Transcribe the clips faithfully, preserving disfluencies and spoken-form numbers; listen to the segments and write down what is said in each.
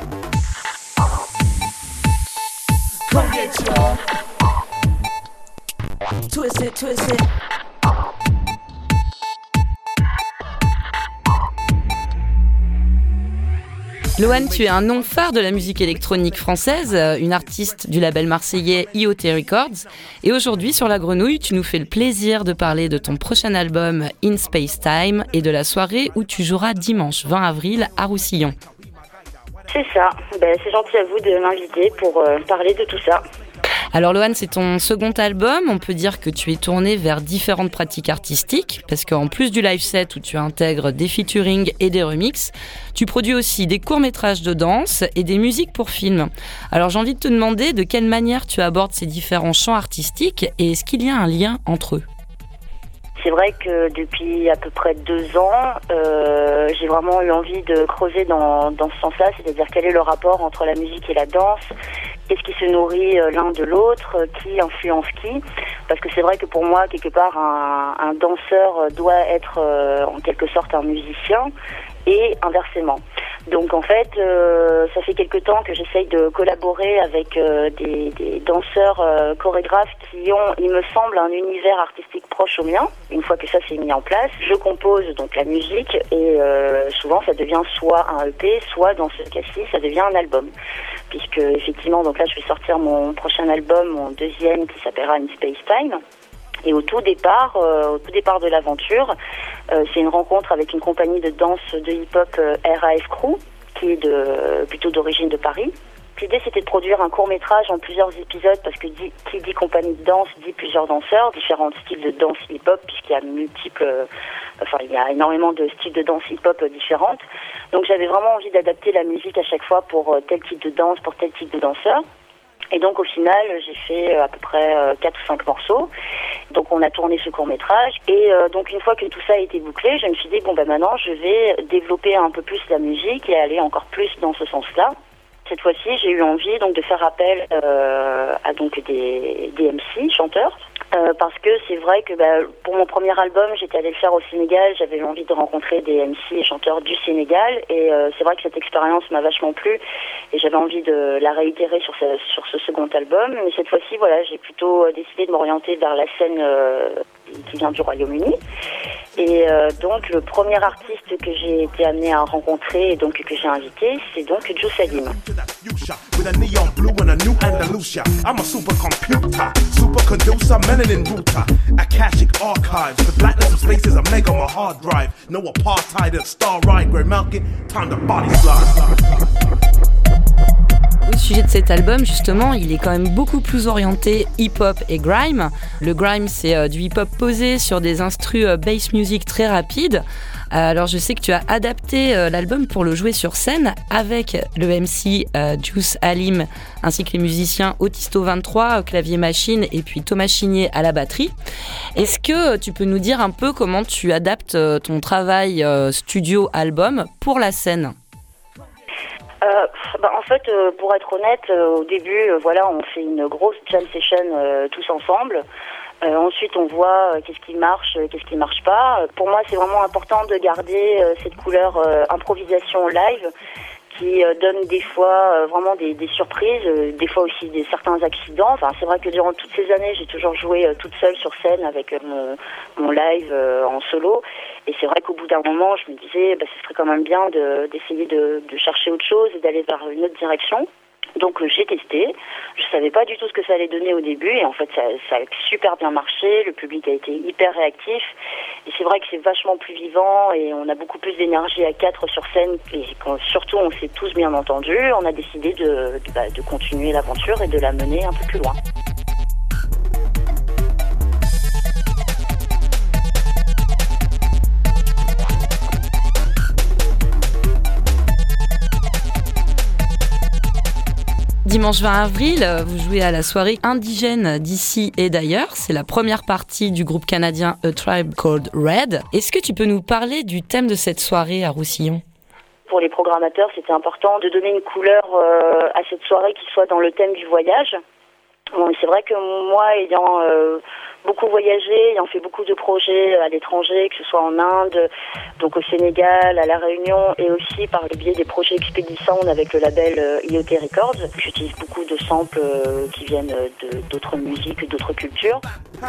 Come get your twist it, twist it. Loane, tu es un nom phare de la musique électronique française, une artiste du label marseillais I O T Records. Et aujourd'hui, sur La Grenouille, tu nous fais le plaisir de parler de ton prochain album In Space Time et de la soirée où tu joueras dimanche vingt avril à Roussillon. C'est ça. Ben, c'est gentil à vous de m'inviter pour euh, parler de tout ça. Alors Loane, c'est ton second album, on peut dire que tu es tournée vers différentes pratiques artistiques, parce qu'en plus du live set où tu intègres des featuring et des remixes, tu produis aussi des courts-métrages de danse et des musiques pour films. Alors j'ai envie de te demander de quelle manière tu abordes ces différents champs artistiques et est-ce qu'il y a un lien entre eux ? C'est vrai que depuis à peu près deux ans, euh, j'ai vraiment eu envie de creuser dans, dans ce sens-là, c'est-à-dire quel est le rapport entre la musique et la danse, qu'est-ce qui se nourrit l'un de l'autre, qui influence qui. Parce que c'est vrai que pour moi, quelque part, un, un danseur doit être euh, en quelque sorte un musicien et inversement. Donc en fait, euh, ça fait quelque temps que j'essaye de collaborer avec euh, des, des danseurs euh, chorégraphes qui ont, il me semble, un univers artistique proche au mien. Une fois que ça s'est mis en place, je compose donc la musique et euh, souvent ça devient soit un E P, soit dans ce cas-ci, ça devient un album. Puisque effectivement, donc là je vais sortir mon prochain album, mon deuxième, qui s'appellera In Space Time. Et au tout départ, euh, au tout départ de l'aventure, euh, c'est une rencontre avec une compagnie de danse de hip-hop euh, R A F Crew, qui est de, plutôt d'origine de Paris. L'idée, c'était de produire un court-métrage en plusieurs épisodes, parce que dit, qui dit compagnie de danse dit plusieurs danseurs, différents styles de danse hip-hop, puisqu'il y a multiples, euh, enfin il y a énormément de styles de danse hip-hop euh, différentes. Donc j'avais vraiment envie d'adapter la musique à chaque fois pour euh, tel type de danse, pour tel type de danseur. Et donc au final, j'ai fait à peu près quatre ou cinq morceaux. Donc on a tourné ce court-métrage. Et euh, donc une fois que tout ça a été bouclé, je me suis dit, bon ben maintenant je vais développer un peu plus la musique et aller encore plus dans ce sens-là. Cette fois-ci, j'ai eu envie donc de faire appel euh, à donc des, des M C, chanteurs. Euh, parce que c'est vrai que bah, pour mon premier album, j'étais allée le faire au Sénégal, j'avais eu envie de rencontrer des M C et chanteurs du Sénégal et euh, c'est vrai que cette expérience m'a vachement plu et j'avais envie de la réitérer sur ce, sur ce second album. Mais cette fois-ci, voilà, j'ai plutôt décidé de m'orienter vers la scène euh, qui vient du Royaume-Uni. Et euh, donc le premier artiste que j'ai été amenée à rencontrer et donc que j'ai invité, c'est donc Joe Salim. Au sujet de cet album, justement, il est quand même beaucoup plus orienté hip-hop et grime. Le grime, c'est euh, du hip-hop posé sur des instrus euh, bass music très rapides. Euh, alors, je sais que tu as adapté euh, l'album pour le jouer sur scène avec le M C euh, Juice Halim, ainsi que les musiciens Autisto vingt-trois, clavier machine, et puis Thomas Chigné à la batterie. Est-ce que euh, tu peux nous dire un peu comment tu adaptes euh, ton travail euh, studio-album pour la scène ? Euh, bah en fait, euh, pour être honnête, euh, au début, euh, voilà, on fait une grosse jam session euh, tous ensemble. Euh, ensuite, on voit euh, qu'est-ce qui marche, euh, qu'est-ce qui marche pas. Euh, pour moi, c'est vraiment important de garder euh, cette couleur euh, improvisation live qui euh, donne des fois euh, vraiment des, des surprises, euh, des fois aussi des certains accidents. Enfin, c'est vrai que durant toutes ces années, j'ai toujours joué euh, toute seule sur scène avec euh, mon, mon live euh, en solo. Et c'est vrai qu'au bout d'un moment, je me disais, bah, ce serait quand même bien de, d'essayer de, de chercher autre chose et d'aller vers une autre direction. Donc euh, j'ai testé, je savais pas du tout ce que ça allait donner au début et en fait ça, ça a super bien marché, le public a été hyper réactif et c'est vrai que c'est vachement plus vivant et on a beaucoup plus d'énergie à quatre sur scène et quand, surtout on s'est tous bien entendus, on a décidé de, de, bah, de continuer l'aventure et de la mener un peu plus loin. Dimanche vingt avril, vous jouez à la soirée indigène d'ici et d'ailleurs. C'est la première partie du groupe canadien A Tribe Called Red. Est-ce que tu peux nous parler du thème de cette soirée à Roussillon ? Pour les programmateurs, c'était important de donner une couleur euh, à cette soirée qui soit dans le thème du voyage. Bon, c'est vrai que moi, ayant euh, beaucoup voyagé, ayant fait beaucoup de projets à l'étranger, que ce soit en Inde, donc au Sénégal, à La Réunion, et aussi par le biais des projets Expedi Sound avec le label euh, I O T Records, j'utilise beaucoup de samples euh, qui viennent de, d'autres musiques, d'autres cultures.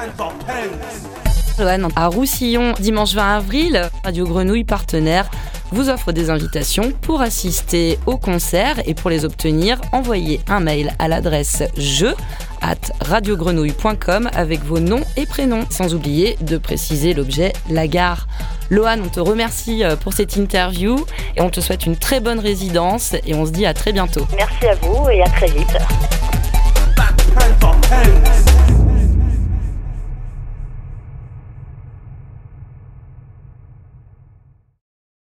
Loane, à Roussillon, dimanche vingt avril, Radio Grenouille partenaire vous offre des invitations pour assister au concert, et pour les obtenir, envoyez un mail à l'adresse jeu arobase radiogrenouille point com avec vos noms et prénoms, sans oublier de préciser l'objet La Gare. Loane, on te remercie pour cette interview et on te souhaite une très bonne résidence et on se dit à très bientôt. Merci à vous et à très vite.